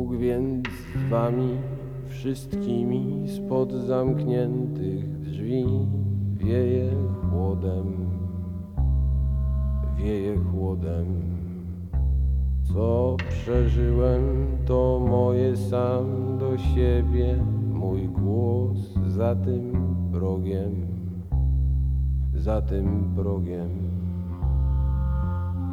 Bóg więc z wami wszystkimi spod zamkniętych drzwi wieje chłodem, wieje chłodem. Co przeżyłem, to moje sam do siebie, mój głos za tym progiem, za tym progiem.